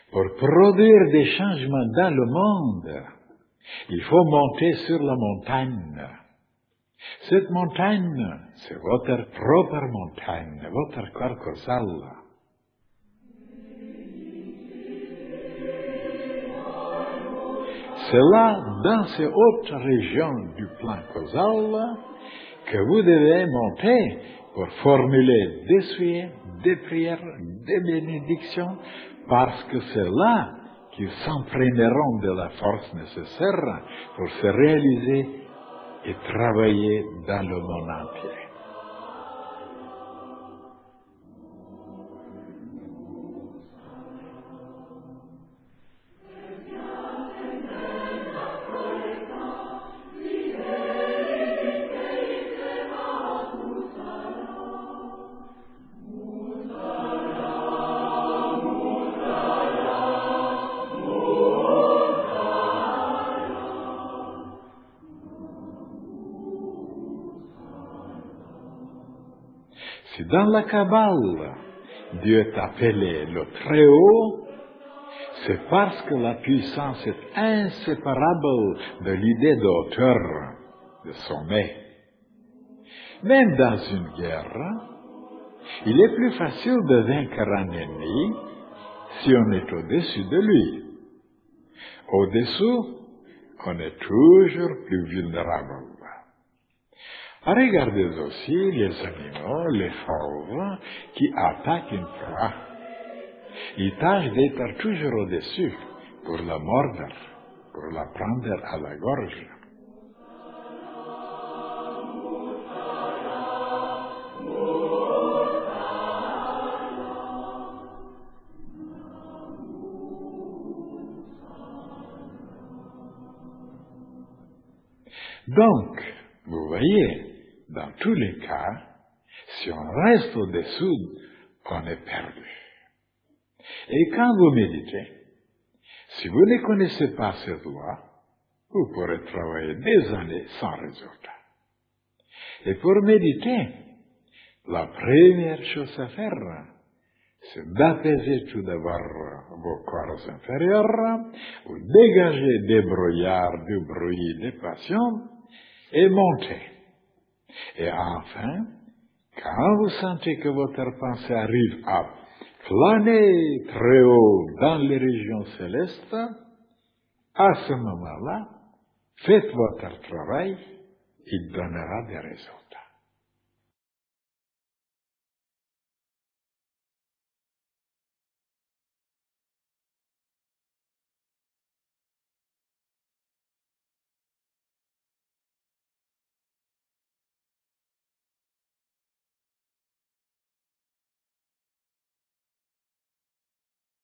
Pour produire des changements dans le monde, il faut monter sur la montagne. Cette montagne, c'est votre propre montagne, votre corps causal. C'est là, dans ces hautes régions du plan causal, que vous devez monter pour formuler des souhaits, des prières, des bénédictions, parce que c'est là qu'ils s'entraîneront de la force nécessaire pour se réaliser et travailler dans le monde entier. Si dans la Kabbale, Dieu est appelé le Très-Haut, c'est parce que la puissance est inséparable de l'idée de hauteur, de sommet. Même dans une guerre, il est plus facile de vaincre un ennemi si on est au-dessus de lui. Au-dessous, on est toujours plus vulnérable. Regardez aussi les animaux, les fauves, qui attaquent une proie. Ils tâchent d'être toujours au-dessus pour la mordre, pour la prendre à la gorge. Donc, vous voyez, dans tous les cas, si on reste au-dessous, on est perdu. Et quand vous méditez, si vous ne connaissez pas cette loi, vous pourrez travailler des années sans résultat. Et pour méditer, la première chose à faire, c'est d'apaiser tout d'abord vos corps inférieurs, ou dégager des brouillards, du bruit, des passions, et monter. Et enfin, quand vous sentez que votre pensée arrive à planer très haut dans les régions célestes, à ce moment-là, faites votre travail, il donnera des résultats.